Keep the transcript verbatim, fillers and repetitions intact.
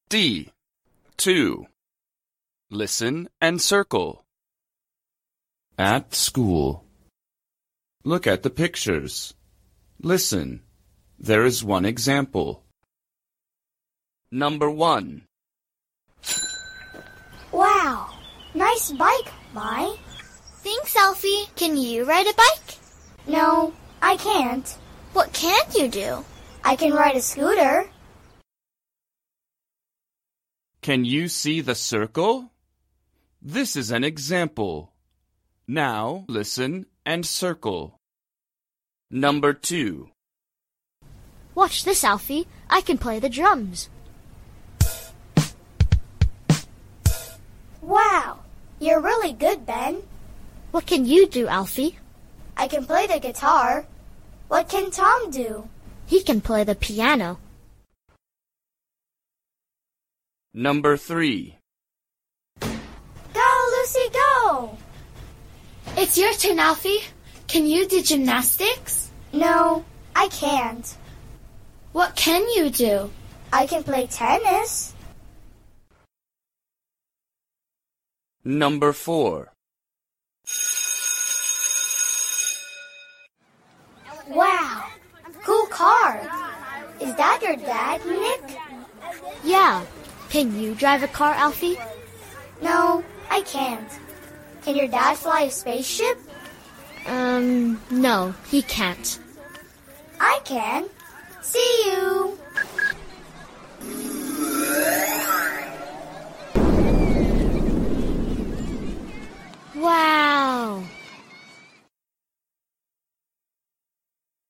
D. two. Listen and circle. At school. Look at the pictures. Listen. There is one example. Number one. Wow, nice bike, Mai. Thanks, Alfie. Can you ride a bike? No, I can't. What can you do? I can ride a scooter. Can you see the circle? This is an example. Now listen and circle. Number two. Watch this, Alfie. I can play the drums. Wow, you're really good, Ben. What can you do, Alfie? I can play the guitar. What can Tom do? He can play the piano. Number three. Go, Lucy, go! It's your turn, Alfie. Can you do gymnastics? No, I can't. What can you do? I can play tennis. Number four. Wow, cool car. Is that your dad, Nick? Yeah. Can you drive a car, Alfie? No, I can't. Can your dad fly a spaceship? Um, no, he can't. I can. See you.